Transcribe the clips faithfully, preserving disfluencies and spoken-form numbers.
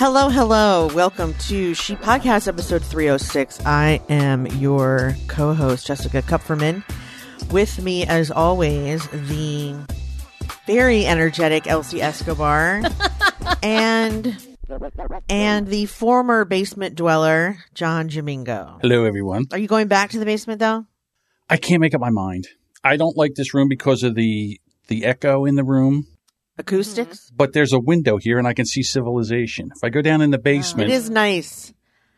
Hello, hello. Welcome to She Podcast episode three oh six. I am your co-host, Jessica Kupferman. With me, as always, the very energetic Elsie Escobar and and the former basement dweller, John Jamingo. Hello, everyone. Are you going back to the basement, though? I can't make up my mind. I don't like this room because of the the echo in the room. Acoustics? But there's a window here and I can see civilization. If I go down in the basement... It is nice.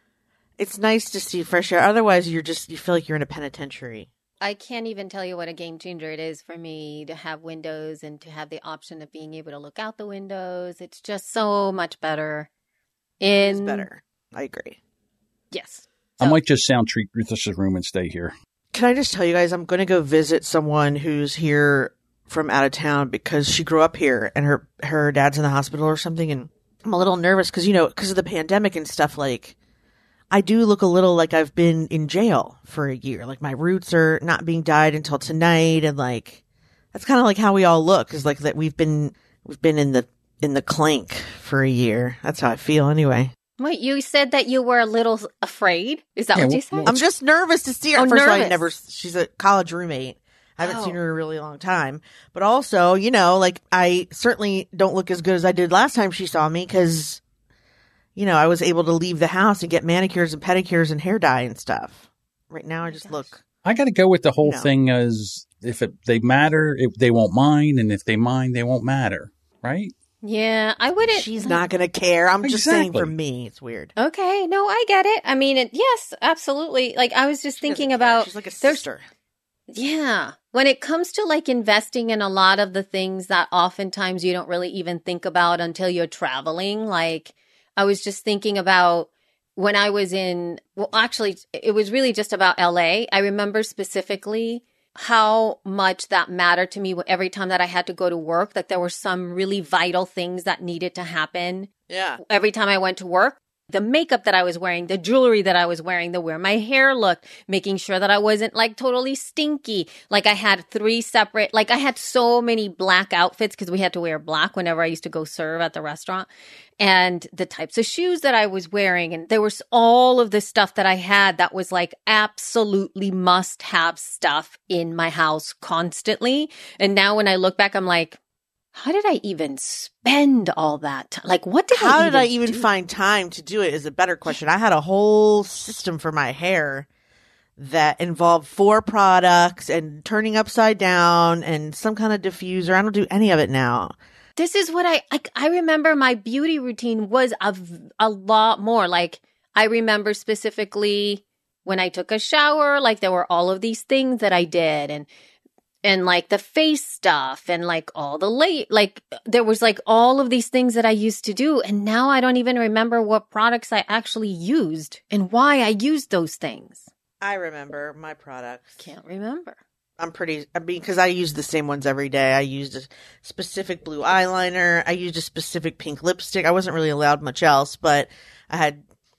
It's nice to see fresh air. Otherwise, you're just, you feel like you're in a penitentiary. I can't even tell you what a game changer it is for me to have windows and to have the option of being able to look out the windows. It's just so much better. In... It's better. I agree. Yes. I So- might just sound treat this room and stay here. Can I just tell you guys, I'm going to go visit someone who's here from out of town because she grew up here and her, her dad's in the hospital or something. And I'm a little nervous because, you know, because of the pandemic and stuff, like, I do look a little like I've been in jail for a year. Like, my roots are not being dyed until tonight. And, like, that's kind of like how we all look, is like that we've been, we've been in the, in the clink for a year. That's how I feel anyway. Wait, you said that you were a little afraid? Is that Yeah, what you well, said? well, I'm just nervous to see her. Oh, First of all, I nervous. never, she's a college roommate. I haven't Oh. seen her in a really long time. But also, you know, like, I certainly don't look as good as I did last time she saw me because, you know, I was able to leave the house and get manicures and pedicures and hair dye and stuff. Right now, I just gosh. look. I got to go with the whole No. thing as if it, they matter, if they won't mind, and if they mind, they won't matter, right? Yeah, I wouldn't. She's not going to care. I'm just saying Exactly. for me, it's weird. Okay, no, I get it. I mean, it, yes, absolutely. Like, I was just She doesn't thinking care. about. She's like a there's- sister. Yeah. When it comes to like investing in a lot of the things that oftentimes you don't really even think about until you're traveling, like I was just thinking about when I was in, well, actually, it was really just about L A. I remember specifically how much that mattered to me every time that I had to go to work, that there were some really vital things that needed to happen Yeah. every time I went to work. The makeup that I was wearing, the jewelry that I was wearing, the way my hair looked, making sure that I wasn't like totally stinky. Like I had three separate, like I had so many black outfits because we had to wear black whenever I used to go serve at the restaurant. And the types of shoes that I was wearing. And there was all of this stuff that I had that was like absolutely must have stuff in my house constantly. And now when I look back, I'm like, how did I even spend all that time? Like, what did I How even did I even do? find time to do it is a better question. I had a whole system for my hair that involved four products and turning upside down and some kind of diffuser. I don't do any of it now. This is what I, I, I remember my beauty routine was a, v- a lot more. Like, I remember specifically when I took a shower, like there were all of these things that I did and, and like the face stuff and like all the late, like there was like all of these things that I used to do. And now I don't even remember what products I actually used and why I used those things. I remember my products. Can't remember. I'm pretty, I mean, because I use the same ones every day. I used a specific blue eyeliner. I used a specific pink lipstick. I wasn't really allowed much else, but I had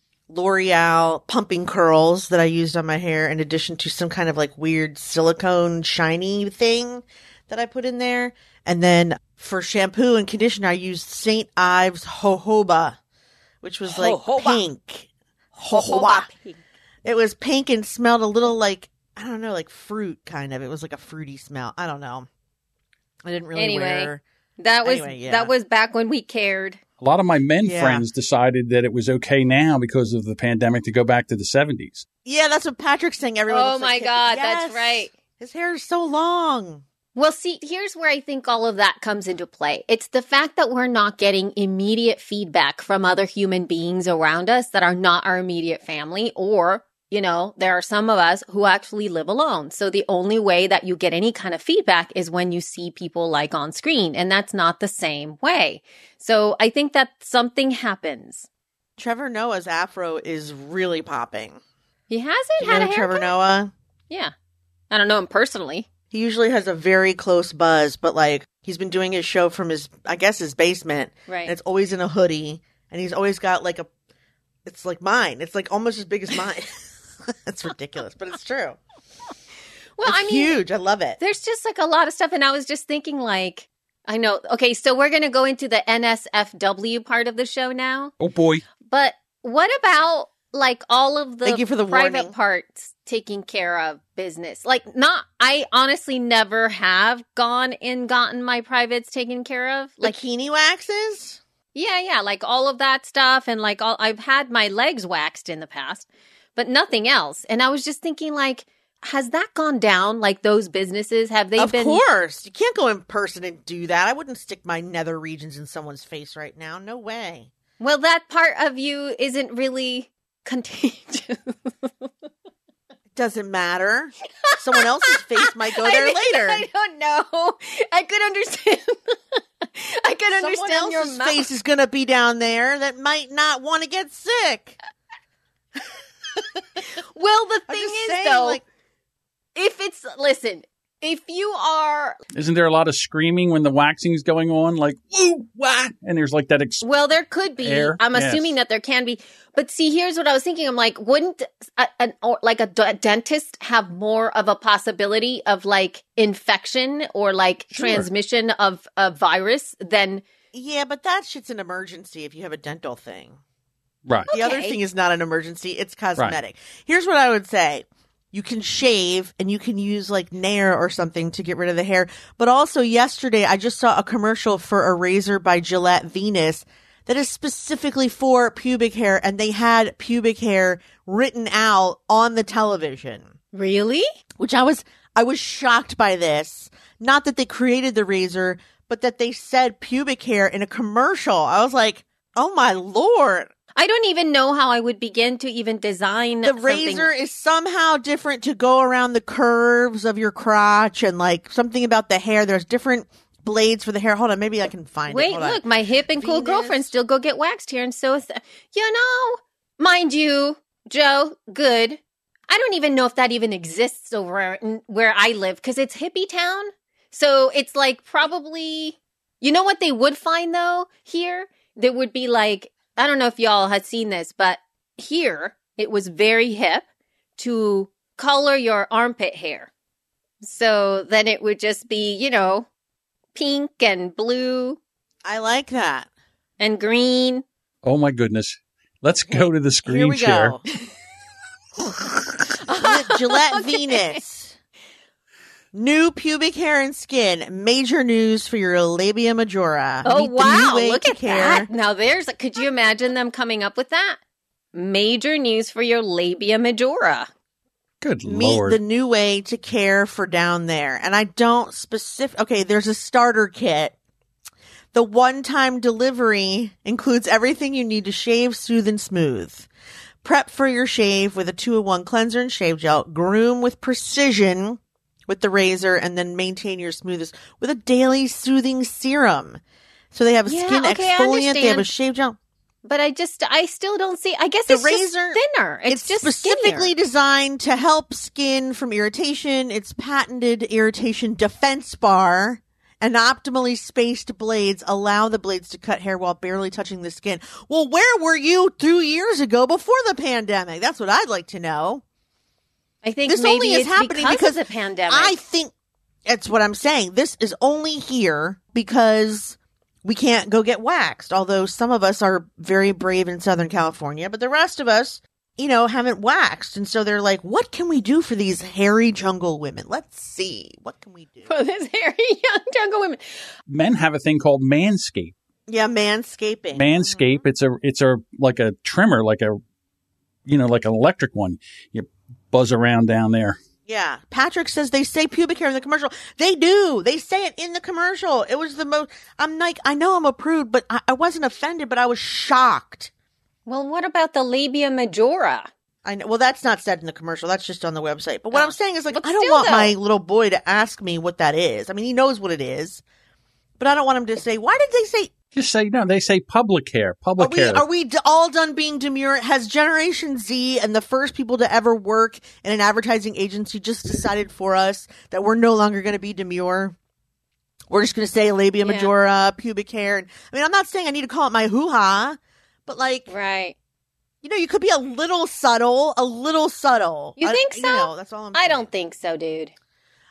L'Oreal pumping curls that I used on my hair in addition to some kind of like weird silicone shiny thing that I put in there. And then for shampoo and conditioner, I used Saint Ives Jojoba, which was like Jojoba. pink. Jojoba. It was pink and smelled a little like, I don't know, like fruit kind of. It was like a fruity smell. I don't know. I didn't really Anyway. wear. That was, Anyway, yeah. that was back when we cared. A lot of my men Yeah. friends decided that it was okay now because of the pandemic to go back to the seventies. Yeah, that's what Patrick's saying. Everyone Oh looks my like him. God, Yes. that's right. His hair is so long. Well, see, here's where I think all of that comes into play. It's the fact that we're not getting immediate feedback from other human beings around us that are not our immediate family, or, you know, there are some of us who actually live alone. So the only way that you get any kind of feedback is when you see people like on screen, and that's not the same way. So I think that something happens. Trevor Noah's afro is really popping. He hasn't You had know a haircut? Trevor Noah? Yeah. I don't know him personally. He usually has a very close buzz, but like he's been doing his show from his, I guess, his basement. Right. And it's always in a hoodie, and he's always got like a, it's like mine. It's like almost as big as mine. That's ridiculous, but it's true. Well, It's I mean, huge. I love it. there's just like a lot of stuff. And I was just thinking like, I know. Okay, so we're going to go into the N S F W part of the show now. Oh, boy. But what about, like, all of the, Thank you for the private warning. parts taking care of business? Like, not, I honestly never have gone and gotten my privates taken care of. Like, Bikini waxes? yeah, yeah, like all of that stuff. And, like, all, I've had my legs waxed in the past, but nothing else. And I was just thinking, like, has that gone down? Like, those businesses, have they Of been? course. You can't go in person and do that. I wouldn't stick my nether regions in someone's face right now. No way. Well, that part of you isn't really contagious. Doesn't matter. Someone else's face might go there I, later. I don't know. I could understand. I could understand Someone your else's mouth. face is going to be down there that might not want to get sick. Well, the I'm thing just is, saying, though, like, if it's, listen, if you are, Isn't there a lot of screaming when the waxing's going on? Like, woo, wah! And there's like that ex- well, there could be. Air? I'm Yes. assuming that there can be. But see, here's what I was thinking. I'm like, wouldn't a, an, or like a, d- a dentist have more of a possibility of like infection or like Sure. transmission of a virus than yeah, but that shit's an emergency if you have a dental thing. Right. The other Okay. thing is not an emergency. It's cosmetic. Here's what I would say. You can shave and you can use like Nair or something to get rid of the hair. But also yesterday, I just saw a commercial for a razor by Gillette Venus that is specifically for pubic hair. And they had pubic hair written out on the television, really? which I was, I was shocked by this. Not that they created the razor, but that they said pubic hair in a commercial. I was like, oh my Lord. I don't even know how I would begin to even design The something. razor is somehow different to go around the curves of your crotch and like something about the hair. There's different blades for the hair. Hold on, maybe I can find it. Wait, Hold on. look, my hip and cool Venus. girlfriend still go get waxed here, and so is th- you know, mind you, Joe, good. I don't even know if that even exists over in- where I live because it's hippie town. So it's like probably, you know what they would find though here? There would be like, I don't know if y'all had seen this, but here it was very hip to color your armpit hair. So then it would just be, you know, pink and blue I like that. and green. Oh, my goodness. Let's go to the Here screen we share. go. Gillette, Gillette Okay. Venus. New pubic hair and skin. Major news for your labia majora. Oh, Meet the wow. new way Look to at care. that. Now there's, could you imagine them coming up with that? Major news for your labia majora. Good Meet Lord. the new way to care for down there. And I don't specific. Okay, there's a starter kit. The one-time delivery includes everything you need to shave, soothe, and smooth. Prep for your shave with a two-in-one cleanser and shave gel. Groom with precision with the razor, and then maintain your smoothest with a daily soothing serum. So they have a Yeah, skin okay, I exfoliant. They have a understand. shave gel. But I just, I still don't see, I guess The it's razor- just thinner. It's, It's, just specifically skinnier. designed to help skin from irritation. Its patented irritation defense bar and optimally spaced blades allow the blades to cut hair while barely touching the skin. Well, where were you two years ago before the pandemic? That's what I'd like to know. I think This maybe only is it's happening because, because of the pandemic. I think that's what I'm saying. This is only here because we can't go get waxed. Although some of us are very brave in Southern California, but the rest of us, you know, haven't waxed. And so they're like, what can we do for these hairy jungle women? Let's see. What can we do? For this hairy young jungle women. Men have a thing called Manscaped. Yeah, manscaping. Manscaped. It's a, it's a, like a trimmer, like a, you know, like an electric one. You buzz around down there. Yeah. Patrick says they say pubic hair in the commercial. They do. They say it in the commercial. It was the most, I'm like, I know I'm a prude, but I, I wasn't offended, but I was shocked. Well, what about the labia majora? I know. Well, that's not said in the commercial. That's just on the website. But what Oh. I'm saying is, like, But I don't still, want though. my little boy to ask me what that is. I mean, he knows what it is, but I don't want him to say, why did they say, Just say, no, they say public hair, are public we, hair. are we d- all done being demure? Has Generation Z and the first people to ever work in an advertising agency just decided for us that we're no longer going to be demure? We're just going to say labia Yeah. majora, pubic hair. And, I mean, I'm not saying I need to call it my hoo-ha, but like, Right. you know, you could be a little subtle, a little subtle. You I- think so? You know, that's all I'm I saying. don't think so, dude.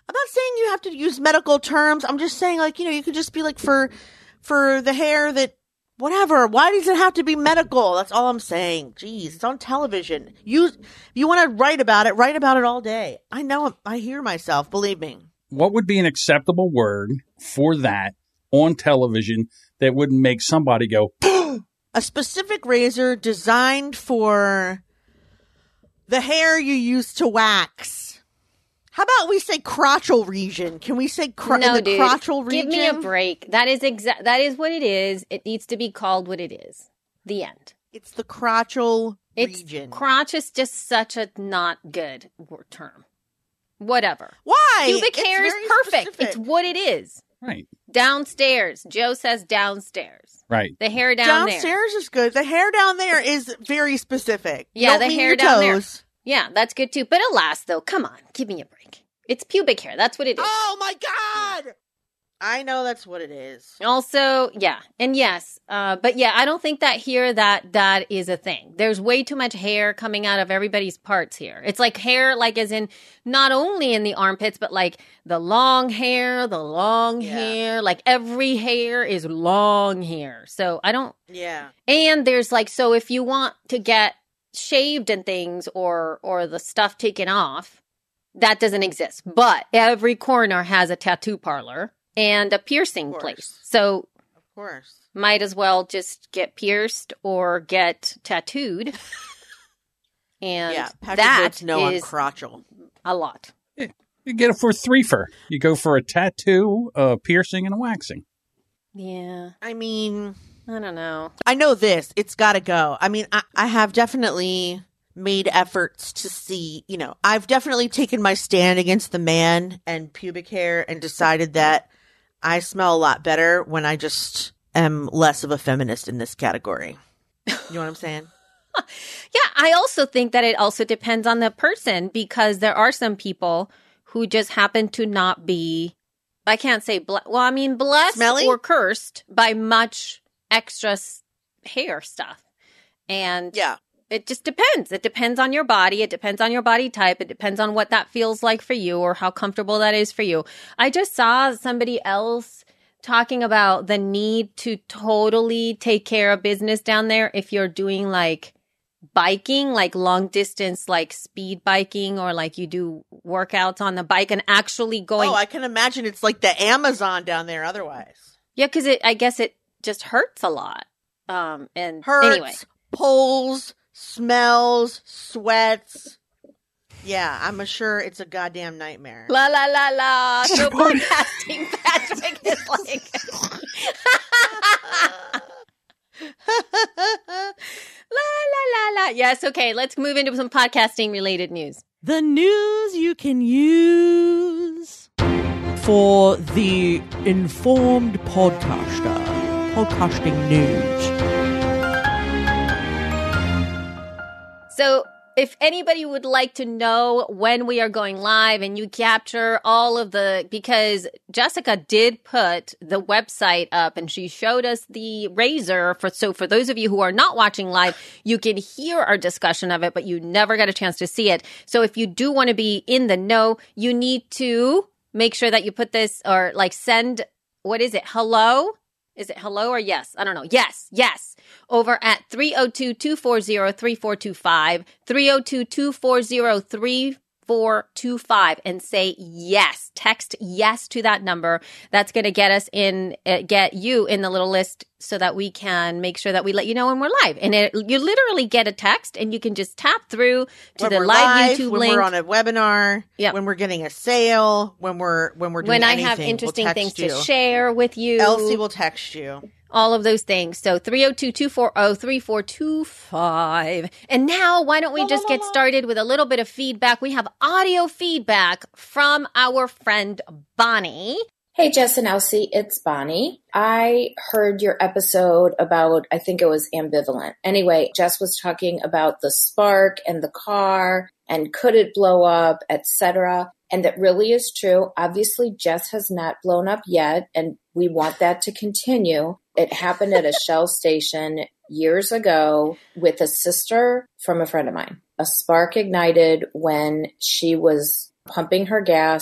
I'm not saying you have to use medical terms. I'm just saying, like, you know, you could just be like, for for the hair that, whatever. Why does it have to be medical? That's all I'm saying. Jeez, it's on television. You, if you want to write about it, write about it all day. I know, I hear myself, believe me. What would be an acceptable word for that on television that wouldn't make somebody go, a specific razor designed for the hair you use to wax. How about we say crotchal region? Can we say cr- no, in the dude, crotchal region? Give me a break. That is exa- That is what it is. It needs to be called what it is. The end. It's the crotchal It's, region. Crotch is just such a not good word term. Whatever. Why? Pubic It's hair is very perfect. specific. It's what it is. right, Downstairs. Joe says downstairs. right. The hair down there. Downstairs is good. The hair down there is very specific. You Yeah, don't the leave hair your down there. toes. Yeah, that's good too. But alas, though, come on, give me a break. It's pubic hair. That's what it is. Oh my God! I know that's what it is. Also, yeah, and yes, uh, but yeah, I don't think that here that that is a thing. There's way too much hair coming out of everybody's parts here. It's like hair, like as in not only in the armpits, but like the long hair, the long Yeah. hair, like every hair is long hair. So I don't. Yeah. And there's like, so if you want to get shaved and things or or the stuff taken off, that doesn't exist. But every corner has a tattoo parlor and a piercing Of course. place. So Of course. might as well just get pierced or get tattooed. And Yeah. Patrick that votes no on is crotchal. a lot. You get it for a threefer. You go for a tattoo, a piercing, and a waxing. Yeah, I mean, I don't know. I know this. It's got to go. I mean, I, I have definitely made efforts to see, you know, I've definitely taken my stand against the man and pubic hair and decided that I smell a lot better when I just am less of a feminist in this category. You know what I'm saying? Yeah, I also think that it also depends on the person because there are some people who just happen to not be, I can't say, ble- well, I mean, blessed Smelly? or cursed by much extra s- hair stuff. And Yeah. it just depends. It depends on your body. It depends on your body type. It depends on what that feels like for you or how comfortable that is for you. I just saw somebody else talking about the need to totally take care of business down there if you're doing like biking, like long distance, like speed biking, or like you do workouts on the bike and actually going. Oh, I can imagine it's like the Amazon down there otherwise. Yeah, because it, I guess it just hurts a lot. Um, and Hurts, anyway, pulls, smells, sweats. Yeah, I'm sure it's a goddamn nightmare. la la la la. So podcasting, Patrick is like. La la la la. Yes, okay. Let's move into some podcasting related news. The news you can use for the informed podcaster. Podcasting news. So, if anybody would like to know when we are going live and you capture all of the, because Jessica did put the website up and she showed us the razor for, so for those of you who are not watching live, you can hear our discussion of it, but you never got a chance to see it. So if you do want to be in the know, you need to make sure that you put this or like send, what is it? Hello? Is it hello or yes? I don't know. Yes, yes. Over at three oh two, two four zero, three four two five, three oh two, two four zero, three four two five, and say yes. Text yes to that number. That's going to get us in, uh, get you in the little list so that we can make sure that we let you know when we're live. And it, you literally get a text and you can just tap through to When the we're live YouTube when link. we're on a webinar, Yep. when we're getting a sale, when we're when we're doing when I anything, have we'll interesting text things to you. share with you. Elsie will text you. All of those things. So three oh two, two four oh, three four two five. And now why don't we just get started with a little bit of feedback? We have audio feedback from our friend Bonnie. Hey, Jess and Elsie, it's Bonnie. I heard your episode about, I think it was ambivalent. Anyway, Jess was talking about the spark and the car and could it blow up, et cetera. And that really is true. Obviously, Jess has not blown up yet, and we want that to continue. It happened at a Shell station years ago with a sister from a friend of mine. A spark ignited when she was pumping her gas.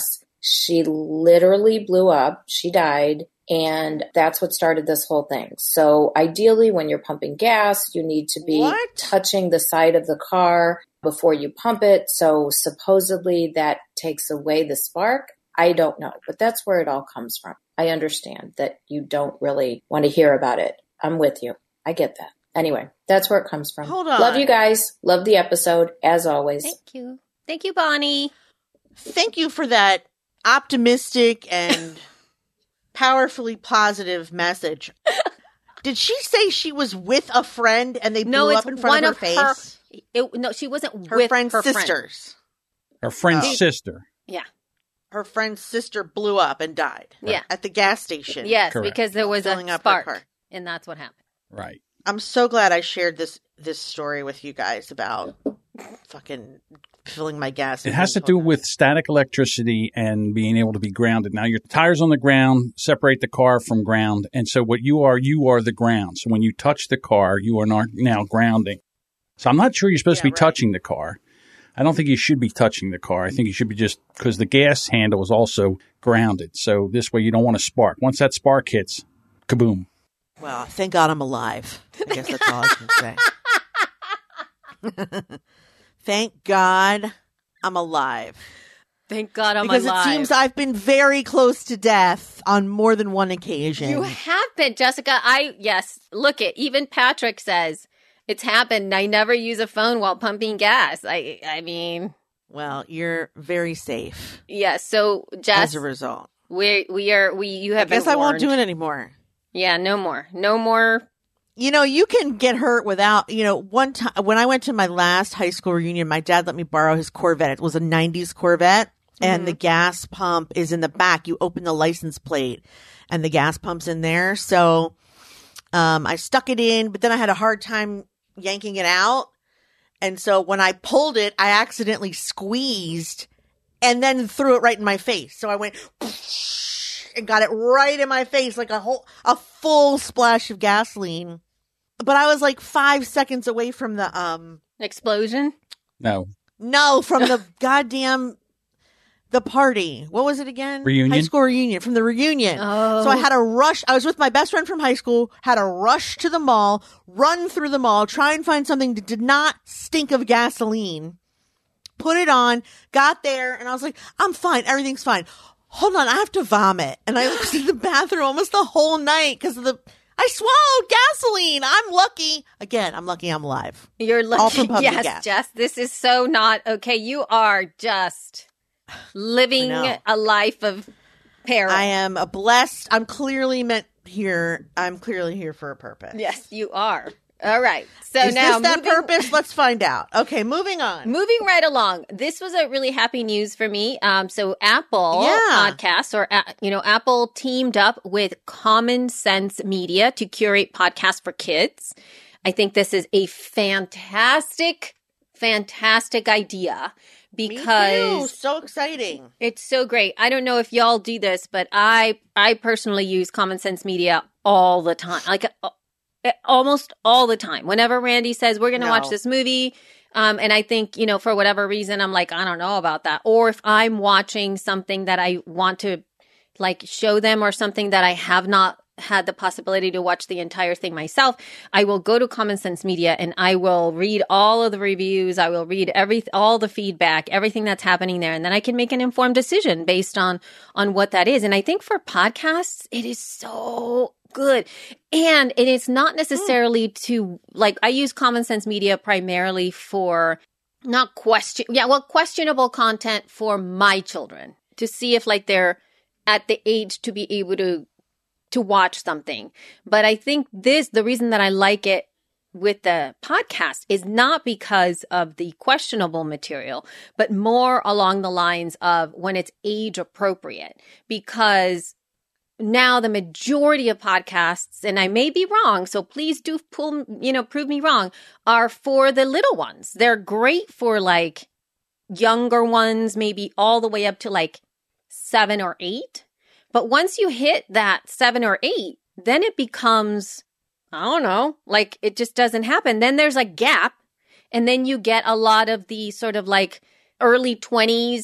She literally blew up. She died. And that's what started this whole thing. So ideally, when you're pumping gas, you need to be What? touching the side of the car before you pump it. So supposedly that takes away the spark. I don't know, but that's where it all comes from. I understand that you don't really want to hear about it. I'm with you. I get that. Anyway, that's where it comes from. Hold on. Love you guys. Love the episode, as always. Thank you. Thank you, Bonnie. Thank you for that optimistic and powerfully positive message. Did she say she was with a friend and they blew No, it's up in front one of her of her- face? It, no, she wasn't Her with friend's her friend. sisters. Her friend's Oh. sister. Yeah. Her friend's sister blew up and died. Yeah. At the gas station. Yes, Correct. because there was Filling a up her spark, car. and that's what happened. Right. I'm so glad I shared this this story with you guys about fucking filling my gas. It and has to being do told with static electricity and being able to be grounded. Now, your tires on the ground separate the car from ground. And so what you are, you are the ground. So when you touch the car, you are not now grounding. So I'm not sure you're supposed Yeah, to be right. touching the car. I don't think you should be touching the car. I think you should be just because the gas handle is also grounded. So this way you don't want to spark. Once that spark hits, kaboom. Well, thank God I'm alive. I guess that's all I can say. Thank God I'm alive. Thank God I'm because alive. it seems I've been very close to death on more than one occasion. You have been, Jessica. I, yes, look it. Even Patrick says it's happened. I never use a phone while pumping gas. I, I mean, Well, you're very safe yes. So, Jess, as a result. we we are we. You I have guess been I won't warned. do it anymore. Yeah, no more, no more. You know, you can get hurt without, you know, one time when I went to my last high school reunion, my dad let me borrow his Corvette. It was a nineties Corvette and the gas pump is in the back. You open the license plate and the gas pump's in there. So, um, I stuck it in, but then I had a hard time yanking it out. And so when I pulled it, I accidentally squeezed and then threw it right in my face. So I went and got it right in my face, like a whole, a full splash of gasoline. But I was like five seconds away from the, um, Explosion. No. no, from the goddamn, the party. What was it again? Reunion? High school reunion, from the reunion. Oh, So I had to rush. I was with my best friend from high school, had to rush to the mall, run through the mall, try and find something that did not stink of gasoline, put it on, got there, and I was like, I'm fine. Everything's fine. Hold on. I have to vomit. And I was in the bathroom almost the whole night because of the, I swallowed gasoline. I'm lucky. Again, I'm lucky I'm alive. You're all from lucky. pumping Yes, gas. Jess. This is so not okay. You are just living I know. a life of peril. I am a blessed. I'm clearly meant here. I'm clearly here for a purpose. Yes, you are. All right. So Is now this that moving- purpose? Let's find out. Okay, moving on. Moving right along, this was a really happy news for me. Um, so Apple Yeah. Podcasts, or uh, you know, Apple teamed up with Common Sense Media to curate podcasts for kids. I think this is a fantastic, fantastic idea Me too. because So exciting. it's so great. I don't know if y'all do this, but I I personally use Common Sense Media all the time, like uh, almost all the time. Whenever Randy says we're going to No. watch this movie, um, and I think, you know, for whatever reason, I'm like, I don't know about that. Or if I'm watching something that I want to like show them or something that I have not had the possibility to watch the entire thing myself, I will go to Common Sense Media and I will read all of the reviews. I will read every all the feedback, everything that's happening there, and then I can make an informed decision based on on what that is. And I think for podcasts, it is so good. And it is not necessarily to like I use Common Sense Media primarily for not question yeah, well, questionable content for my children to see if like they're at the age to be able to to watch something. But I think this, the reason that I like it with the podcast is not because of the questionable material, but more along the lines of when it's age appropriate. Because now the majority of podcasts, and I may be wrong, so please do pull, you know, prove me wrong, are for the little ones. They're great for like younger ones, maybe all the way up to like seven or eight. But once you hit that seven or eight, then it becomes, I don't know, like it just doesn't happen. Then there's a gap, and then you get a lot of the sort of like early twenties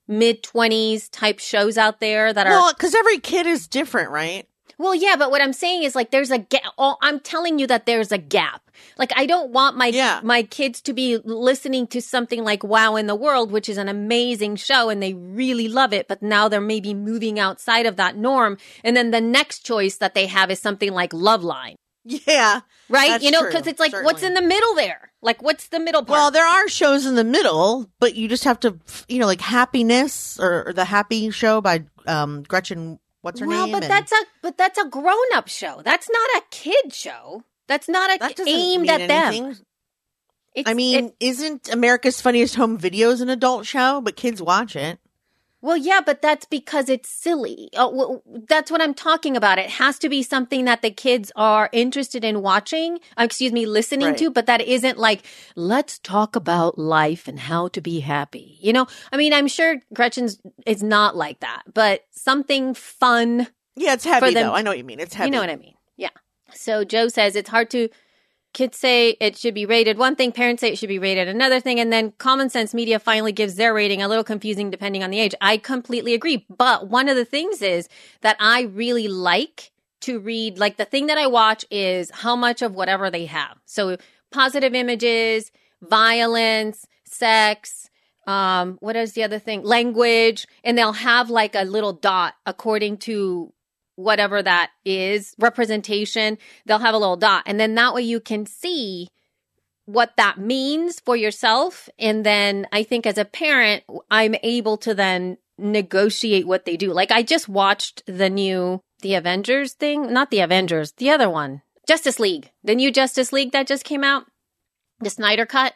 mid-twenties type shows out there that are... Well, because every kid is different, right? Well, yeah, but what I'm saying is like there's a gap. Oh, I'm telling you that there's a gap. Like I don't want my yeah. my kids to be listening to something like Wow in the World, which is an amazing show and they really love it, but now they're maybe moving outside of that norm. And then the next choice that they have is something like Loveline. Yeah. Right? That's you know, true, because it's like, certainly. what's in the middle there? Like, what's the middle part? Well, there are shows in the middle, but you just have to, you know, like Happiness or, or the Happy Show by um, Gretchen. What's her well, name? but And that's a but that's a grown up show. That's not a kid show. That's not a that doesn't aimed mean at anything. them. It's, I mean, it, isn't America's Funniest Home Videos an adult show? But kids watch it. well, yeah, but that's because it's silly. Oh, well, that's what I'm talking about. It has to be something that the kids are interested in watching, uh, excuse me, listening Right. to, but that isn't like, let's talk about life and how to be happy. You know, I mean, I'm sure Gretchen's is not like that, but something fun. Yeah, it's heavy, For them- though. I know what you mean. It's heavy. You know what I mean? Yeah. So Joe says it's hard to, kids say it should be rated one thing, parents say it should be rated another thing, and then Common Sense Media finally gives their rating, a little confusing depending on the age. I completely agree. But one of the things is that I really like to read, like the thing that I watch is how much of whatever they have. So positive images, violence, sex, um, what is the other thing? Language. And they'll have like a little dot according to whatever that is, representation, they'll have a little dot. And then that way you can see what that means for yourself. And then I think as a parent, I'm able to then negotiate what they do. Like I just watched the new, the Avengers thing, not the Avengers, the other one, Justice League, the new Justice League that just came out, the Snyder Cut.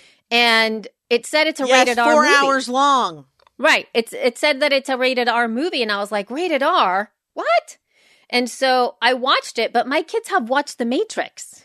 And it said it's a yes, rated R four movie. hours long. Right. It's it said that it's a rated R movie. And I was like, rated R? What? And so I watched it, but my kids have watched The Matrix.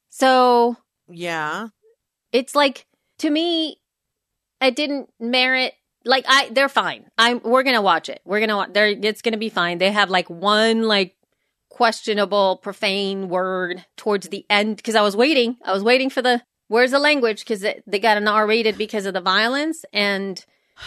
So Yeah. it's like, to me, it didn't merit, like, I, they're fine. I'm, we're going to watch it. We're going to, they're, it's going to be fine. They have like one, like, questionable, profane word towards the end. Cause I was waiting. I was waiting for the, where's the language? Cause it, they got an R rated because of the violence and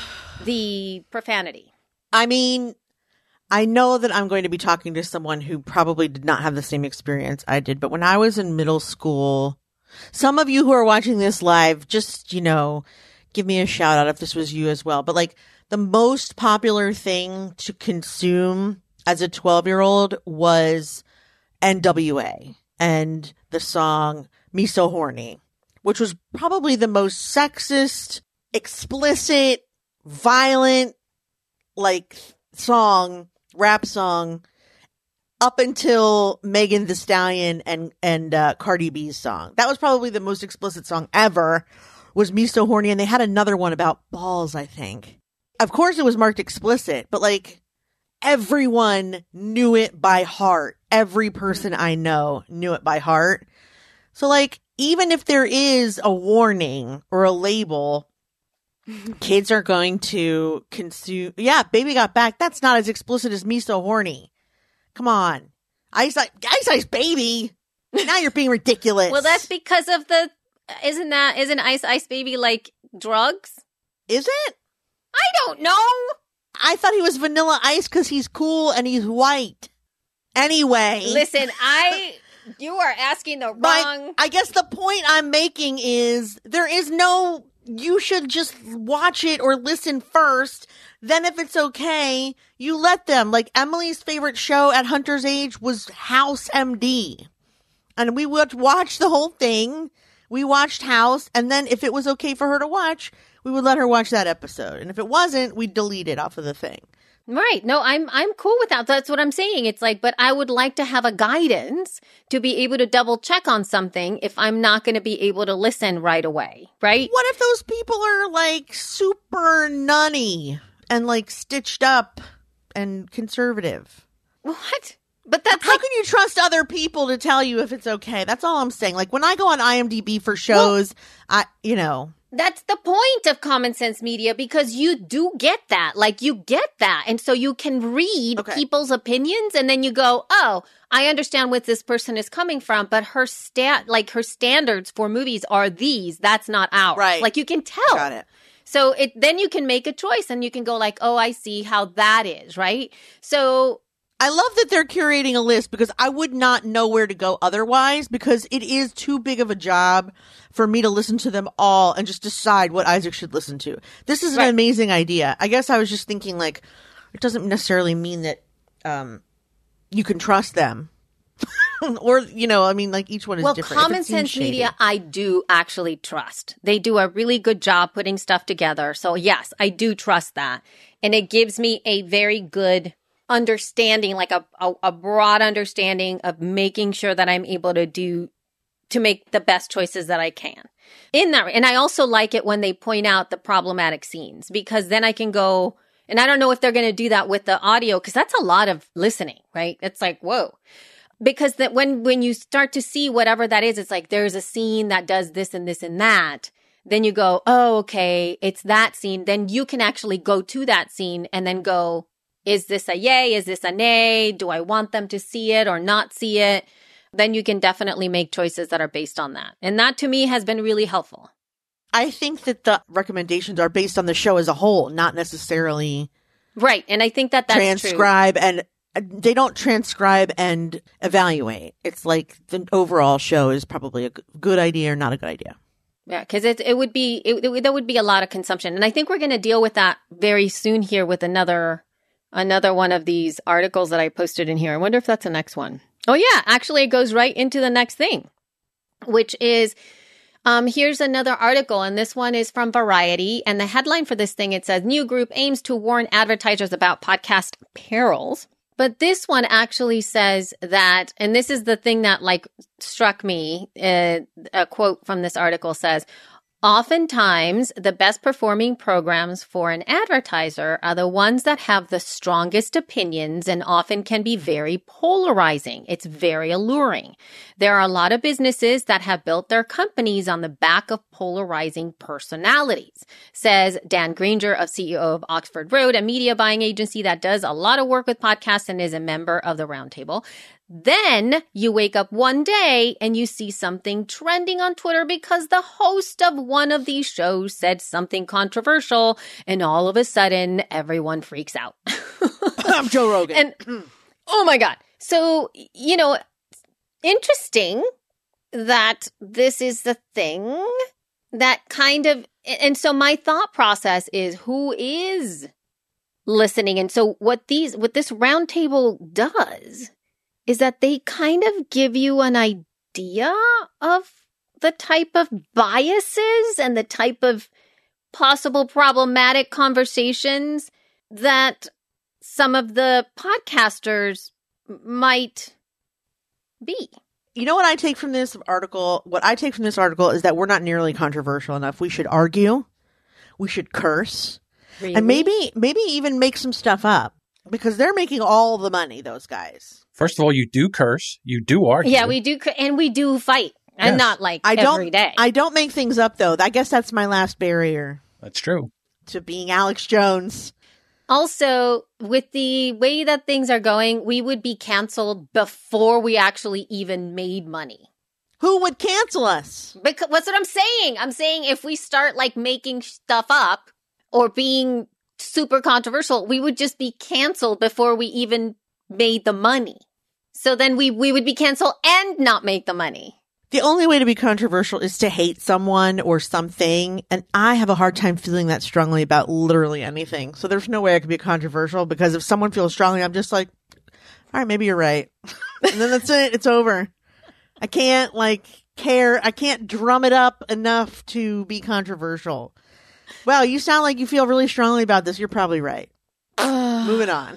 the profanity. I mean, I know that I'm going to be talking to someone who probably did not have the same experience I did, but when I was in middle school, some of you who are watching this live, just, you know, give me a shout out if this was you as well. But like the most popular thing to consume as a twelve year old was N W A and the song Me So Horny, which was probably the most sexist, explicit, violent, like song rap song up until Megan Thee Stallion and and uh, Cardi B's song. That was probably the most explicit song ever, was Me So Horny. And they had another one about balls, I think. Of course it was marked explicit, but like everyone knew it by heart. Every person I know knew it by heart. So like, even if there is a warning or a label, kids are going to consume. Yeah, Baby Got Back. That's not as explicit as Me So Horny. Come on. Ice Ice, Ice Ice Baby. Now you're being ridiculous. Well, that's because of the, isn't that, isn't Ice Ice Baby like drugs? Is it? I don't know. I thought he was Vanilla Ice because he's cool and he's white. Anyway. Listen, I, you are asking the wrong. My, I guess the point I'm making is there is no, you should just watch it or listen first. Then if it's okay, you let them. Like Emily's favorite show at Hunter's age was House M D. And we would watch the whole thing. We watched House. And then if it was okay for her to watch, we would let her watch that episode. And if it wasn't, we'd delete it off of the thing. Right. No, I'm I'm cool with that. That's what I'm saying. It's like, but I would like to have a guidance to be able to double check on something if I'm not going to be able to listen right away. Right. What if those people are like super nunny and like stitched up and conservative? What? But that's How like, can you trust other people to tell you if it's okay? That's all I'm saying. Like when I go on IMDb for shows, well, I, you know. That's the point of Common Sense Media, because you do get that. Like you get that. And so you can read okay. people's opinions and then you go, oh, I understand where this person is coming from, but her stat, like her standards for movies are these. That's not ours. Right. Like you can tell. Got it. So it then you can make a choice and you can go like, oh, I see how that is, right? So I love that they're curating a list because I would not know where to go otherwise because it is too big of a job for me to listen to them all and just decide what Isaac should listen to. This is an Right. amazing idea. I guess I was just thinking like, it doesn't necessarily mean that um, you can trust them. Or, you know, I mean, like each one is well, different. If it Common seems Sense shady. Media, I do actually trust. They do a really good job putting stuff together. So yes, I do trust that. And it gives me a very good understanding, like a, a, a broad understanding of making sure that I'm able to do, to make the best choices that I can in that. And I also like it when they point out the problematic scenes because then I can go, and I don't know if they're going to do that with the audio because that's a lot of listening, right? It's like, whoa. Because that when, when you start to see whatever that is, it's like there's a scene that does this and this and that. Then you go, oh, okay, it's that scene. Then you can actually go to that scene and then go, is this a yay? Is this a nay? Do I want them to see it or not see it? Then you can definitely make choices that are based on that. And that to me has been really helpful. I think that the recommendations are based on the show as a whole, not necessarily Right. And I think that that's transcribe and they don't transcribe and evaluate. It's like the overall show is probably a g- good idea or not a good idea. Yeah, because it it would be it, it, there would be a lot of consumption, and I think we're going to deal with that very soon here with another another one of these articles that I posted in here. I wonder if that's the next one. Oh yeah, actually, it goes right into the next thing, which is um here's another article, and this one is from Variety, and the headline for this thing it says new group aims to warn advertisers about podcast perils. But this one actually says that, and this is the thing that like struck me, uh, a quote from this article says, oftentimes the best performing programs for an advertiser are the ones that have the strongest opinions and often can be very polarizing. It's very alluring. There are a lot of businesses that have built their companies on the back of polarizing personalities, says Dan Granger, of C E O of Oxford Road, a media buying agency that does a lot of work with podcasts and is a member of the Roundtable. Then you wake up one day and you see something trending on Twitter because the host of one of these shows said something controversial, and all of a sudden everyone freaks out. I'm Joe Rogan. And oh my God. So, you know, interesting that this is the thing that kind of, and so my thought process is who is listening? And so what these, what this roundtable does is that they kind of give you an idea of the type of biases and the type of possible problematic conversations that some of the podcasters might be. You know what I take from this article? What I take from this article is that we're not nearly controversial enough. We should argue. We should curse. Really? And maybe, maybe even make some stuff up because they're making all the money, those guys. First of all, you do curse. You do argue. Yeah, we do. And we do fight. And Yes. not like I don't, every day. I don't make things up though. I guess that's my last barrier That's true. to being Alex Jones. Also, with the way that things are going, we would be canceled before we actually even made money. Who would cancel us? Because what's what I'm saying? I'm saying if we start like making stuff up or being super controversial, we would just be canceled before we even made the money. So then we, we would be canceled and not make the money. The only way to be controversial is to hate someone or something. And I have a hard time feeling that strongly about literally anything. So there's no way I could be controversial because if someone feels strongly, I'm just like, all right, maybe you're right. And then that's it. It's over. I can't like care. I can't drum it up enough to be controversial. Wow, you sound like you feel really strongly about this. You're probably right. Moving on.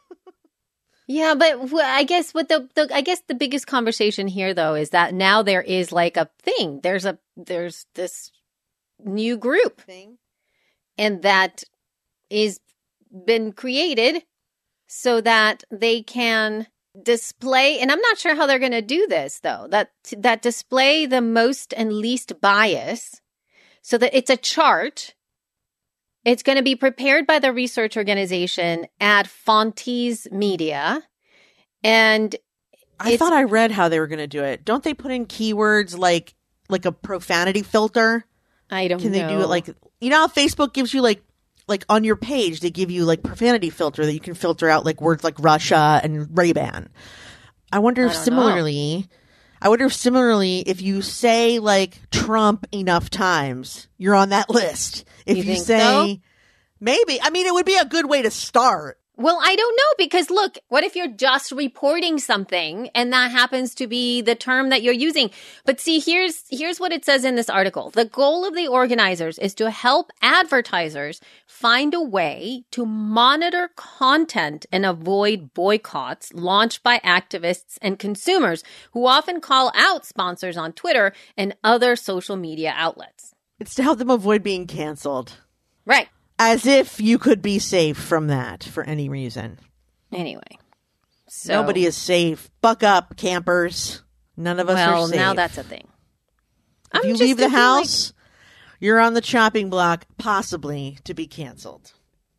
Yeah, but wh- I guess what the, the I guess the biggest conversation here though is that now there is like a thing. There's a there's this new group Thing. and that is been created so that they can display, and I'm not sure how they're going to do this though. That that display the most and least bias so that it's a chart. It's going to be prepared by the research organization at Fontes Media. And I it's- thought I read how they were going to do it. Don't they put in keywords like like a profanity filter? I don't Can know. they do it like you know how Facebook gives you like, like on your page, they give you like profanity filter that you can filter out like words like Russia and Ray-Ban. I wonder if I don't similarly, know. I wonder if similarly, if you say like Trump enough times, you're on that list. If You you, think say, so? maybe, I mean, it would be a good way to start. Well, I don't know, because look, what if you're just reporting something and that happens to be the term that you're using? But see, here's here's what it says in this article. The goal of the organizers is to help advertisers find a way to monitor content and avoid boycotts launched by activists and consumers who often call out sponsors on Twitter and other social media outlets. It's to help them avoid being canceled. Right. As if you could be safe from that for any reason. Anyway. So, Nobody is safe. Buck up, campers. None of us well, are safe. now that's a thing. If I'm you just leave the thinking, like- house, you're on the chopping block, possibly to be canceled.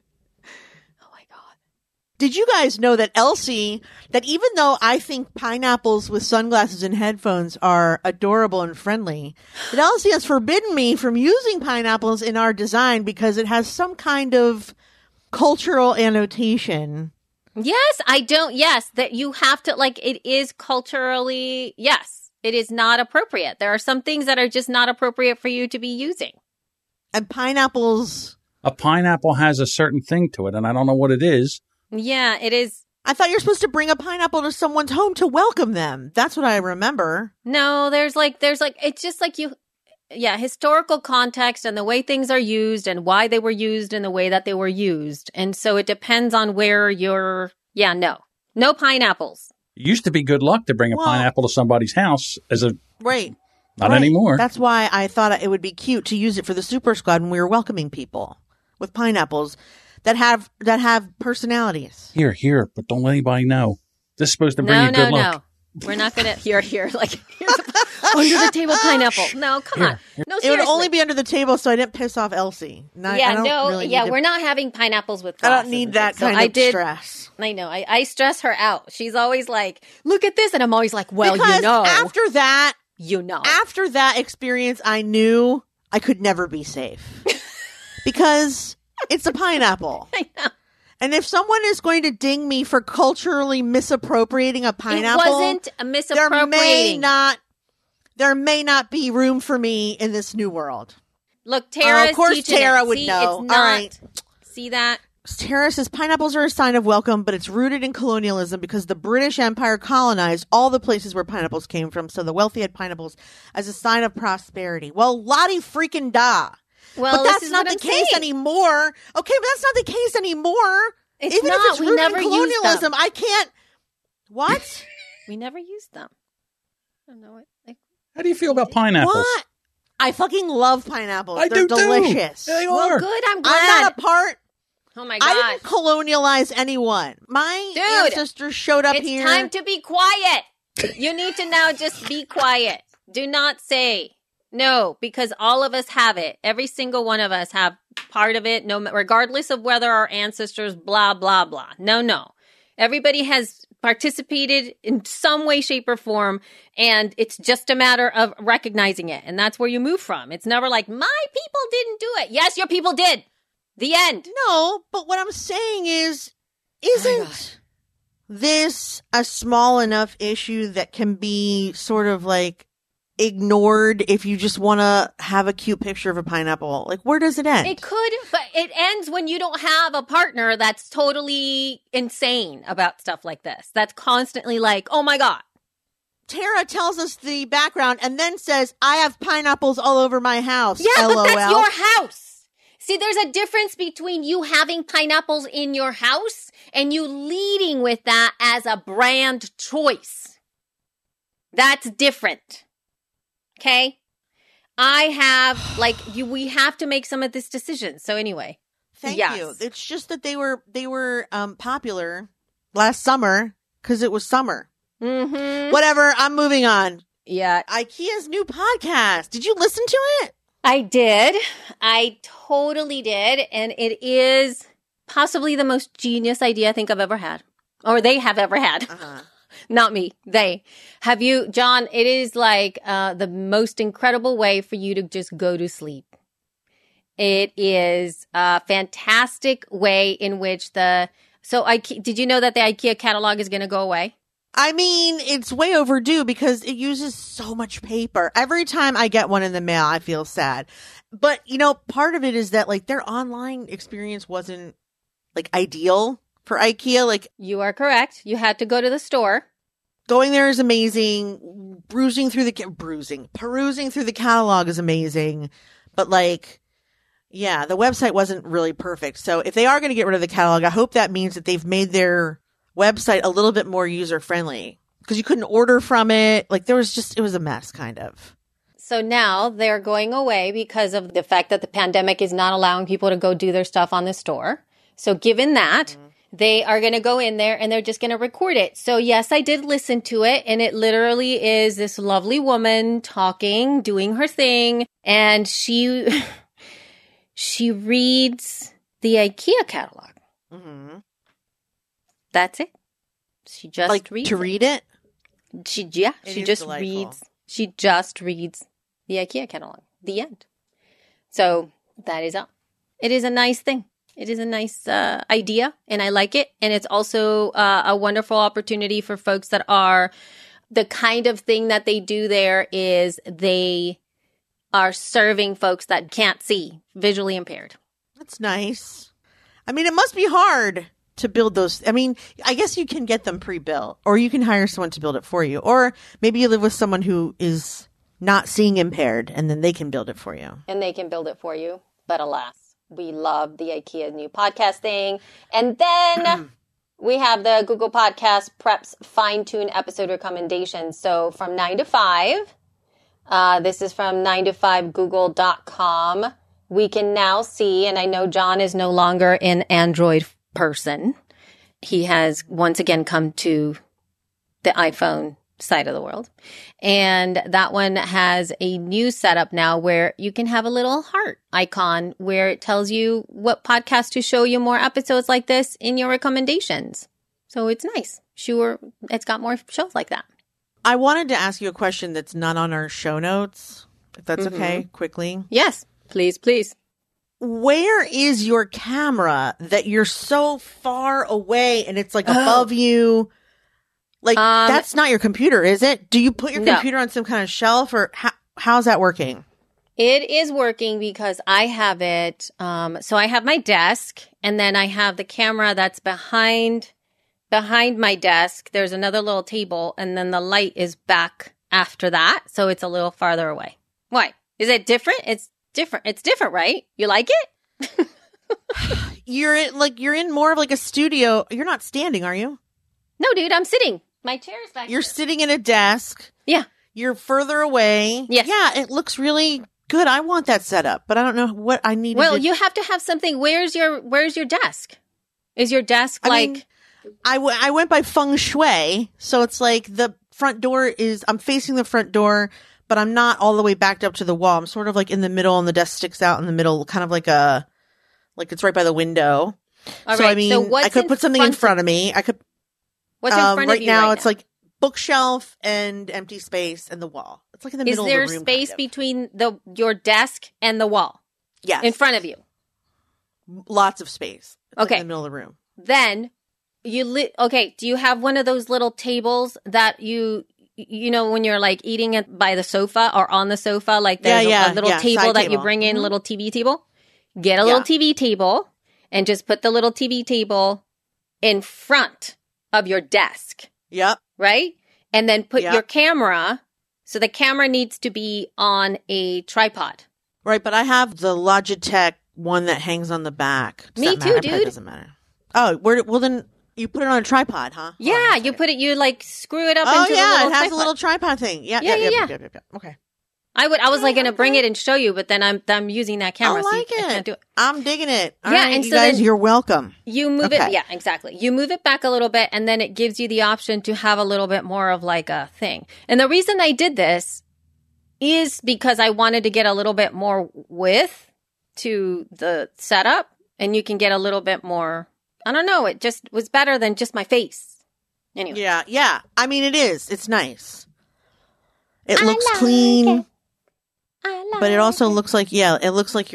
Oh my God. Did you guys know that Elsie, that even though I think pineapples with sunglasses and headphones are adorable and friendly, that Elsie has forbidden me from using pineapples in our design because it has some kind of cultural annotation. Yes, I don't. Yes, that you have to, like, it is culturally, yes, it is not appropriate. There are some things that are just not appropriate for you to be using. And pineapples, A pineapple has a certain thing to it, and I don't know what it is. Yeah, it is. I thought you're supposed to bring a pineapple to someone's home to welcome them. That's what I remember. No, there's like, there's like, it's just like you, yeah, historical context and the way things are used and why they were used in the way that they were used. And so it depends on where you're, yeah, no, no pineapples. It used to be good luck to bring a Well- pineapple to somebody's house as a, Right. not Right. anymore. That's why I thought it would be cute to use it for the Super Squad when we were welcoming people with pineapples that have that have personalities. Here, here, but don't let anybody know. This is supposed to bring No, you no, good luck. no. We're not going to, here, here, like, here's a, under the table pineapple. No, come Here, on. No, It seriously. would only be under the table so I didn't piss off Elsie. Not, yeah, I don't no, really yeah, need to- we're not having pineapples with I glasses don't need and that things. So kind I of did, stress. I know. I, I stress her out. She's always like, look at this. And I'm always like, well, because you know. after that, you know. after that experience, I knew I could never be safe because it's a pineapple. I know. And if someone is going to ding me for culturally misappropriating a pineapple, It wasn't a there misappropriating. may not there may not be room for me in this new world. Look, Oh, Tara's of course teaching Tara it. would See, know. It's not, All right. See that? Tara says pineapples are a sign of welcome, but it's rooted in colonialism because the British Empire colonized all the places where pineapples came from, so the wealthy had pineapples as a sign of prosperity. Well, Lottie freaking da. Well, But this that's is not what the I'm case saying. anymore. Okay, but that's not the case anymore. It's Even not. if it's We rooted never in used colonialism, them. I can't. What? We never used them. I don't know what. Like, How do you feel about pineapples? What? I fucking love pineapples. I They're do delicious. too. They well, are. good. I'm I'm glad. not a part. oh my I gosh. didn't colonialize anyone. My Dude, ancestors showed up It's here. time to be quiet. You need to now just be quiet. Do not say no, because all of us have it. Every single one of us have part of it, no, regardless of whether our ancestors, blah, blah, blah. No, no. Everybody has participated in some way, shape, or form, and it's just a matter of recognizing it. And that's where you move from. It's never like, my people didn't do it. Yes, your people did. The end. No, but what I'm saying is, Oh isn't this a small enough issue that can be sort of like ignored if you just want to have a cute picture of a pineapple? Like, where does it end? It could, but it ends when you don't have a partner that's totally insane about stuff like this. That's constantly like, oh my God. Tara tells us the background and then says, I have pineapples all over my house. Yeah, LOL. but that's your house. See, there's a difference between you having pineapples in your house and you leading with that as a brand choice. That's different. Okay? I have, like, you, we have to make some of this decision. So anyway. Thank Yes. you. It's just that they were they were um, popular last summer because it was summer. Mm-hmm. Whatever. I'm moving on. Yeah, IKEA's new podcast. Did you listen to it? I did. I totally did. And it is possibly the most genius idea I think I've ever had. Or they have ever had. Uh-huh. Not me. They. Have you, John, it is like uh, the most incredible way for you to just go to sleep. It is a fantastic way in which the, so IKEA, did you know that the IKEA catalog is going to go away? I mean, it's way overdue because it uses so much paper. Every time I get one in the mail, I feel sad. But, you know, part of it is that, like, their online experience wasn't, like, ideal for IKEA. Like, you are correct. You had to go to the store. Going there is amazing. Bruising through the, bruising, perusing through the catalog is amazing. But, like, yeah, the website wasn't really perfect. So if they are going to get rid of the catalog, I hope that means that they've made their website a little bit more user-friendly. Because you couldn't order from it. Like, there was just, it was a mess, kind of. So now they're going away because of the fact that the pandemic is not allowing people to go do their stuff on the store. So given that, mm-hmm. they are going to go in there and they're just going to record it. So yes, I did listen to it, and it literally is this lovely woman talking, doing her thing, and she she reads the IKEA catalog. Mm-hmm. That's it. She just like reads to it. read it. She yeah, it she just delightful. reads. She just reads the IKEA catalog. The end. So that is all. It is a nice thing. It is a nice uh, idea, and I like it. And it's also uh, a wonderful opportunity for folks that are the kind of thing that they do there is they are serving folks that can't see, visually impaired. That's nice. I mean, it must be hard to build those. I mean, I guess you can get them pre-built, or you can hire someone to build it for you. Or maybe you live with someone who is not seeing impaired, and then they can build it for you. And they can build it for you. But alas, we love the IKEA new podcast thing. And then we have the Google Podcast Preps Fine-Tune episode recommendations. So from nine to five, uh, this is from nine to five google dot com. We can now see, and I know John is no longer an Android person. He has once again come to the iPhone side of the world. And that one has a new setup now where you can have a little heart icon where it tells you what podcast to show you more episodes like this in your recommendations. So it's nice. Sure, it's got more shows like that. I wanted to ask you a question that's not on our show notes, if that's mm-hmm. okay, quickly. Yes, please, please. Where is your camera that you're so far away and it's like above oh. you? Like, um, that's not your computer, is it? Do you put your no. computer on some kind of shelf, or how, how's that working? It is working because I have it. Um, so I have my desk, and then I have the camera that's behind behind my desk. There's another little table, and then the light is back after that. So it's a little farther away. Why? Is it different? It's different. It's different, right? You like it? You're in, like, you're in more of like a studio. You're not standing, are you? No, dude, I'm sitting. My chair is back You're here. sitting in a desk. Yeah. You're further away. Yes. Yeah, it looks really good. I want that setup, but I don't know what I need. Well, to... you have to have something. Where's your Where's your desk? Is your desk I like... mean, I, w- I went by feng shui, so it's like the front door is... I'm facing the front door, but I'm not all the way backed up to the wall. I'm sort of like in the middle, and the desk sticks out in the middle, kind of like a... Like it's right by the window. All so, right, I mean, so I could put something in front of me. I could... What's in um, front right of you now? right It's now? like bookshelf and empty space and the wall. It's like in the Is middle there of the room. space kind of. between the your desk and the wall? Yes. In front of you? Lots of space. It's Okay. Like in the middle of the room. Then you li- okay, do you have one of those little tables that you you know when you're like eating it by the sofa or on the sofa, like there's yeah, a, yeah, a little yeah, table side that table. you bring in, Mhm. little T V table? Get a little Yeah. T V table and just put the little T V table in front of your desk, Yep. right? And then put Yep. your camera, so the camera needs to be on a tripod. Right, but I have the Logitech one that hangs on the back. Does Me that too, matter? It probably dude. doesn't matter. Oh, where, well then you put it on a tripod, huh? Yeah, Hold on, you put it, you like screw it up Oh into yeah, the little it has tripod. a little tripod thing. Yeah, Yeah, yeah, yeah, yeah, yeah. yeah, yeah, yeah. Okay. I would, I was like Yeah, going to bring okay. it and show you, but then I'm, I'm using that camera. I so you- like I can't it. do it. I'm digging it. All Yeah, right, and you so guys, then- you're welcome. You move Okay. it, yeah, exactly. You move it back a little bit, and then it gives you the option to have a little bit more of like a thing. And the reason I did this is because I wanted to get a little bit more width to the setup, and you can get a little bit more. I don't know. It just was better than just my face. Anyway, Yeah, yeah. I mean, it is. It's nice. It I looks like clean, it. I like but it also looks like, yeah, it looks like you're,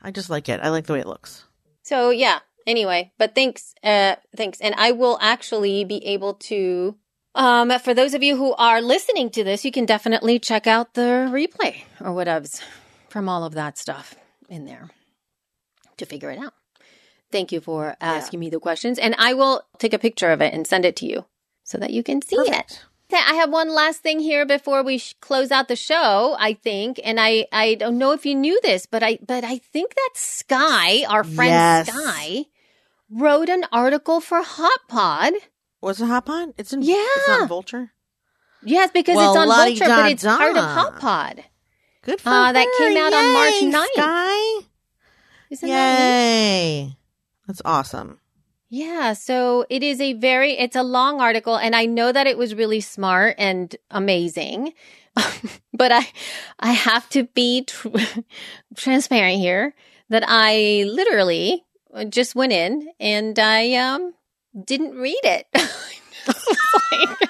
I just like it. I like the way it looks. So yeah. Anyway, but thanks, uh, thanks, and I will actually be able to. Um, for those of you who are listening to this, you can definitely check out the replay or whatevs from all of that stuff in there to figure it out. Thank you for asking yeah. me the questions, and I will take a picture of it and send it to you so that you can see Perfect. it. Okay, I have one last thing here before we sh- close out the show, I think, and I, I don't know if you knew this, but I but I think that Sky, our friend yes. Sky, wrote an article for Hot Pod. Was it Hot Pod? It's in. Yeah, it's not in Vulture. Yes, because well, it's on Vulture, da, but it's da. part of Hot Pod. Good for uh, her. That came out Yay, on March ninth. Sky. Isn't that Yay! That's awesome. Yeah, so it is a very, it's a long article, and I know that it was really smart and amazing, but I, I have to be tr- transparent here that I literally just went in and I um didn't read it. Like,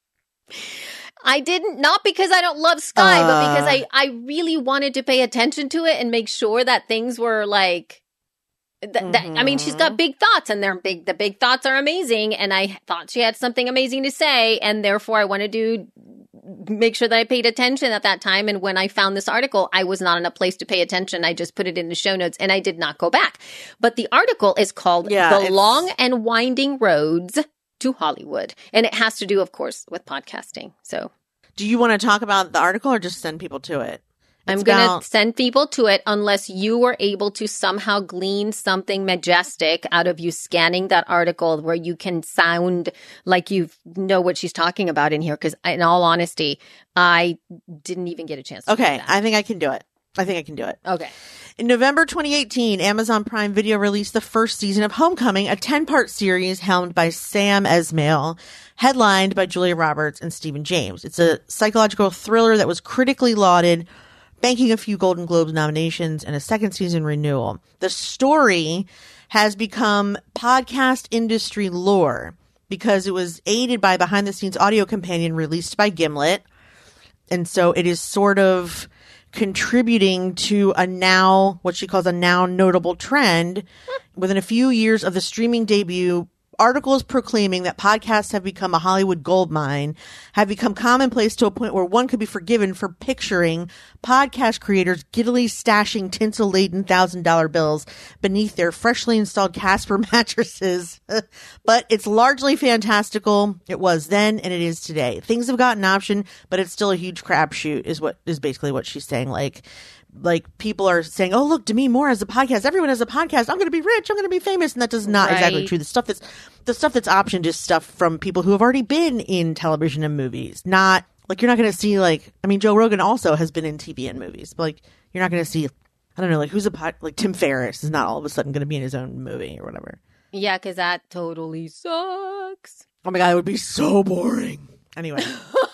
I didn't, not because I don't love Sky, uh, but because I, I really wanted to pay attention to it and make sure that things were like, th- mm-hmm. that, I mean, she's got big thoughts and they're big, the big thoughts are amazing. And I thought she had something amazing to say. And therefore I wanted to make sure that I paid attention at that time. And when I found this article, I was not in a place to pay attention. I just put it in the show notes and I did not go back. But the article is called yeah, The Long and Winding Roads to Hollywood. And it has to do, of course, with podcasting. So do you want to talk about the article or just send people to it? It's I'm going to about- send people to it unless you were able to somehow glean something majestic out of you scanning that article where you can sound like you know what she's talking about in here. Because in all honesty, I didn't even get a chance to Okay, do that. I think I can do it. I think I can do it. Okay. In November twenty eighteen, Amazon Prime Video released the first season of Homecoming, a ten-part series helmed by Sam Esmail, headlined by Julia Roberts and Stephen James. It's a psychological thriller that was critically lauded, banking a few Golden Globes nominations and a second season renewal. The story has become podcast industry lore because it was aided by behind-the-scenes audio companion released by Gimlet. And so it is sort of contributing to a now, what she calls a now notable trend. Within a few years of the streaming debut, articles proclaiming that podcasts have become a Hollywood goldmine have become commonplace to a point where one could be forgiven for picturing podcast creators giddily stashing tinsel-laden one thousand dollar bills beneath their freshly installed Casper mattresses. But it's largely fantastical. It was then and it is today. Things have gotten option, but it's still a huge crapshoot is what is basically what she's saying. Like, Like people are saying, oh, look, Demi Moore has a podcast. Everyone has a podcast. I'm going to be rich. I'm going to be famous. And that does not Right. exactly true. The stuff that's the stuff that's optioned is stuff from people who have already been in television and movies. Not like you're not going to see like, I mean, Joe Rogan also has been in T V and movies, but like you're not going to see, I don't know, like who's a pod, like Tim Ferriss is not all of a sudden going to be in his own movie or whatever. Yeah, because that totally sucks. Oh my God, it would be so boring. Anyway.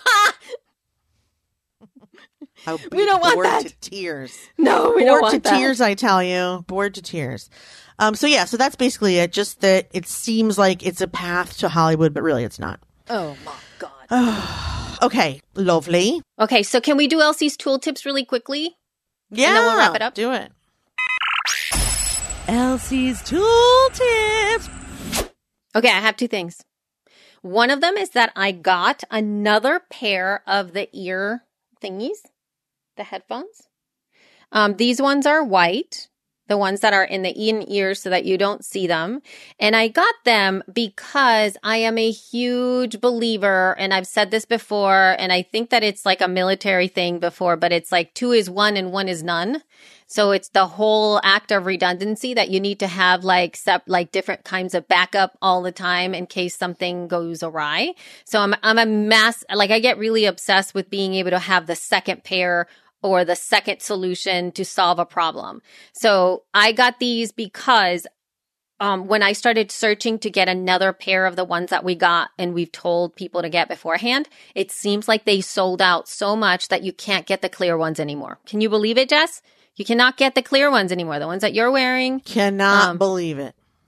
I would be We don't want bored that. to tears. No, we bored don't want to that. tears, I tell you. Bored to tears. Um, so yeah, so that's basically it. Just that it seems like it's a path to Hollywood, but really it's not. Oh my God. Okay, lovely. Okay, so can we do Elsie's tool tips really quickly? Yeah, And then we'll wrap it up. Do it. Elsie's tool tips. Okay, I have two things. One of them is that I got another pair of the ear thingies, the headphones. Um, these ones are white, the ones that are in the in ears so that you don't see them. And I got them because I am a huge believer, and I've said this before, and I think that it's like a military thing before, but it's like two is one and one is none. So it's the whole act of redundancy that you need to have like sep- like different kinds of backup all the time in case something goes awry. So I'm I'm a mass like I get really obsessed with being able to have the second pair or the second solution to solve a problem. So I got these because um, when I started searching to get another pair of the ones that we got and we've told people to get beforehand, it seems like they sold out so much that you can't get the clear ones anymore. Can you believe it, Jess? You cannot get the clear ones anymore. The ones that you're wearing. Cannot Um, believe it.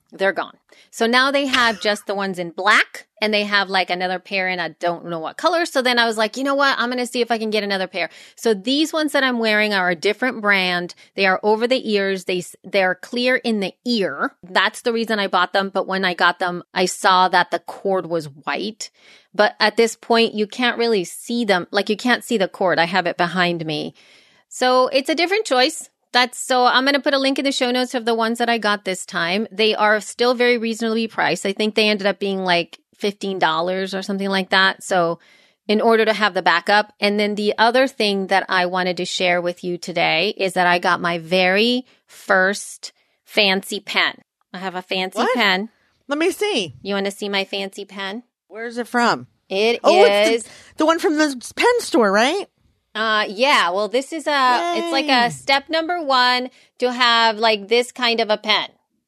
They're gone. So now they have just the ones in black, and they have like another pair in I don't know what color. So then I was like, you know what? I'm going to see if I can get another pair. So these ones that I'm wearing are a different brand. They are over the ears. They, they're clear in the ear. That's the reason I bought them. But when I got them, I saw that the cord was white. But at this point, you can't really see them. Like you can't see the cord. I have it behind me. So it's a different choice. That's so I'm going to put a link in the show notes of the ones that I got this time. They are still very reasonably priced. I think they ended up being like fifteen dollars or something like that. So in order to have the backup. And then the other thing that I wanted to share with you today is that I got my very first fancy pen. I have a fancy What? pen. Let me see. You want to see my fancy pen? Where's it from? It Oh, is. it's the, the one from the pen store, right? Uh, yeah, well, this is a, it's like a Yay. step number one to have like this kind of a pen.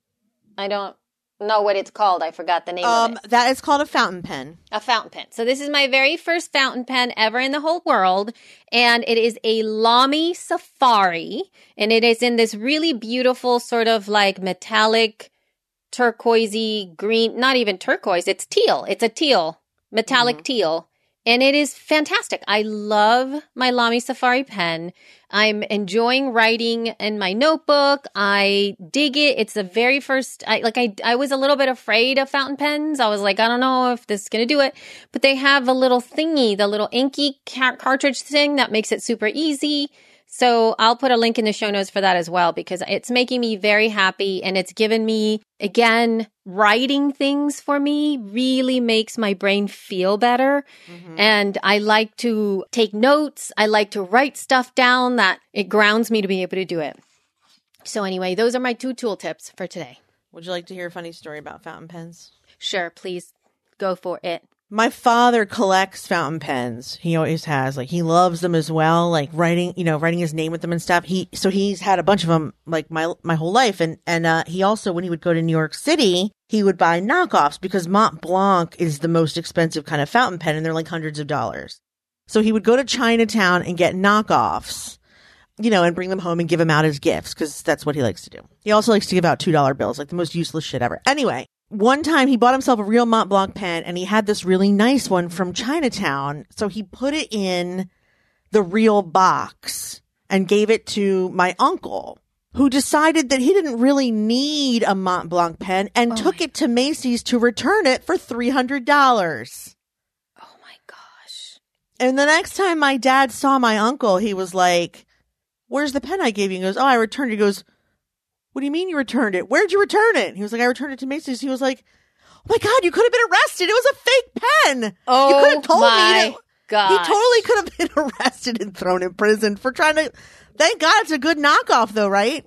I don't know what it's called. I forgot the name Um, of it. that is called a fountain pen. A fountain pen. So this is my very first fountain pen ever in the whole world. And it is a Lamy Safari. And it is in this really beautiful sort of like metallic turquoisey green, not even turquoise. It's teal. It's a teal, metallic Mm-hmm. teal. And it is fantastic. I love my Lamy Safari pen. I'm enjoying writing in my notebook. I dig it. It's the very first, I, like I, I was a little bit afraid of fountain pens. I was like, I don't know if this is going to do it, but they have a little thingy, the little inky car- cartridge thing that makes it super easy. So I'll put a link in the show notes for that as well, because it's making me very happy. And it's given me, again, writing things for me really makes my brain feel better. Mm-hmm. And I like to take notes. I like to write stuff down that it grounds me to be able to do it. So anyway, those are my two tool tips for today. Would you like to hear a funny story about fountain pens? Sure, please go for it. My father collects fountain pens. He always has. Like, he loves them as well. Like, writing, you know, writing his name with them and stuff. He, so he's had a bunch of them, like, my, my whole life. And, and, uh, he also, when he would go to New York City, he would buy knockoffs because Mont Blanc is the most expensive kind of fountain pen and they're like hundreds of dollars. So he would go to Chinatown and get knockoffs, you know, and bring them home and give them out as gifts because that's what he likes to do. He also likes to give out two dollar bills, like the most useless shit ever. Anyway. One time he bought himself a real Mont Blanc pen and he had this really nice one from Chinatown. So he put it in the real box and gave it to my uncle, who decided that he didn't really need a Mont Blanc pen and Oh took my- it to Macy's to return it for three hundred dollars. Oh my gosh. And the next time my dad saw my uncle, he was like, "Where's the pen I gave you?" He goes, "Oh, I returned it." He goes, "What do you mean you returned it? Where'd you return it?" He was like, "I returned it to Macy's." He was like, "Oh my God, you could have been arrested. It was a fake pen. Oh you could have told my me. To- gosh. He totally could have been arrested and thrown in prison for trying to, thank God it's a good knockoff though, right?"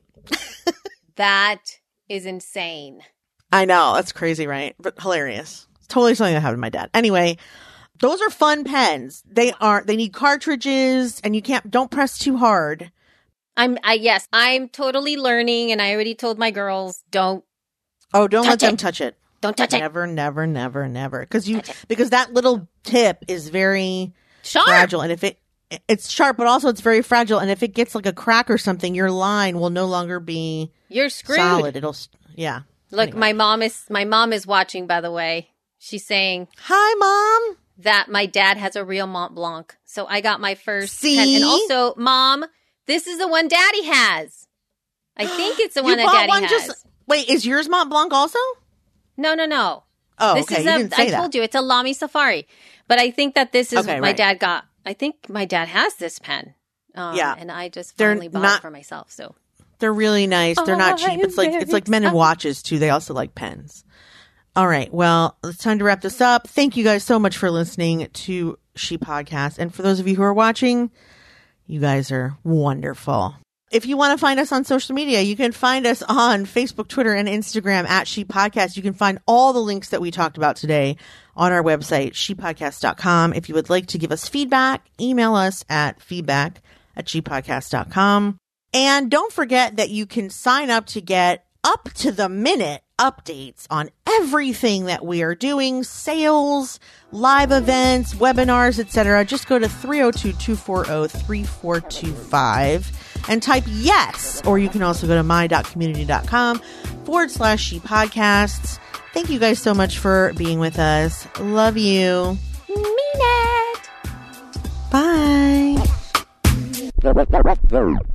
That is insane. I know. That's crazy, right? But hilarious. It's totally something that happened to my dad. Anyway, those are fun pens. They aren't, they need cartridges and you can't, don't press too hard. I'm, I, yes, I'm totally learning, and I already told my girls, don't, Oh, don't let Touch them it. touch it. don't touch it. Never, never, never, never. Because you, Touch it. because that little tip is very Sharp. fragile, and if it, it's sharp, but also it's very fragile, and if it gets like a crack or something, your line will no longer be You're screwed. solid. It'll, s- yeah. Look, Anyway. my mom is, my mom is watching, by the way. She's saying Hi, Mom. that my dad has a real Mont Blanc. So I got my first See? pen. And also, Mom, this is the one Daddy has. I think it's the You one that bought Daddy one has. just- Wait, is yours Mont Blanc also? No, no, no. Oh, This okay. is You a, didn't say I that. told you, it's a Lamy Safari. But I think that this is Okay, what my right. dad got. I think my dad has this pen. Um, Yeah. And I just They're finally bought not- it for myself. So They're really nice. They're not Oh, cheap. It's like I'm it's like men and very watches too. They also like pens. All right. Well, it's time to wrap this up. Thank you guys so much for listening to She Podcast. And for those of you who are watching, you guys are wonderful. If you want to find us on social media, you can find us on Facebook, Twitter, and Instagram at She Podcast. You can find all the links that we talked about today on our website, she podcast dot com. If you would like to give us feedback, email us at feedback at she podcast dot com. And don't forget that you can sign up to get up to the minute updates on everything that we are doing, sales, live events, webinars, et cetera. Just go to three oh two, two four oh, three four two five and type yes. Or you can also go to my.community.com forward slash she podcasts. Thank you guys so much for being with us. Love you. Mean it. Bye.